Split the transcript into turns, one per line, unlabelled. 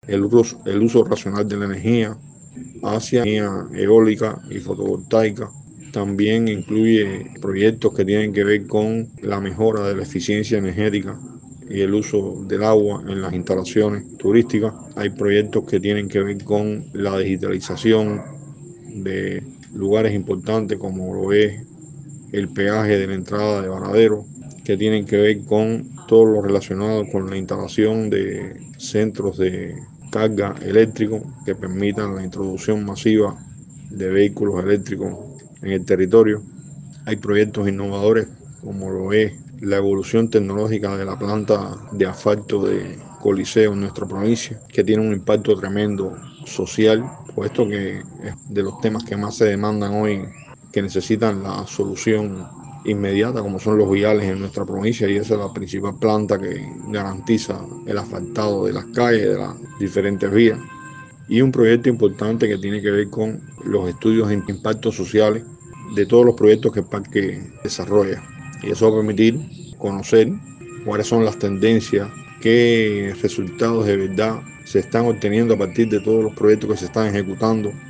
el uso racional de la energía hacia energía eólica y fotovoltaica. También incluye proyectos que tienen que ver con la mejora de la eficiencia energética y el uso del agua en las instalaciones turísticas. Hay proyectos que tienen que ver con la digitalización de lugares importantes como lo es el peaje de la entrada de Varadero, que tienen que ver con todo lo relacionado con la instalación de centros de carga eléctrico que permitan la introducción masiva de vehículos eléctricos en el territorio. Hay proyectos innovadores como lo es la evolución tecnológica de la planta de asfalto de Coliseo en nuestra provincia, que tiene un impacto tremendo social, puesto que es de los temas que más se demandan hoy, que necesitan la solución inmediata, como son los viales en nuestra provincia, y esa es la principal planta que garantiza el asfaltado de las calles, de las diferentes vías. Y un proyecto importante que tiene que ver con los estudios de impactos sociales de todos los proyectos que el parque desarrolla. Y eso va a permitir conocer cuáles son las tendencias, qué resultados de verdad se están obteniendo a partir de todos los proyectos que se están ejecutando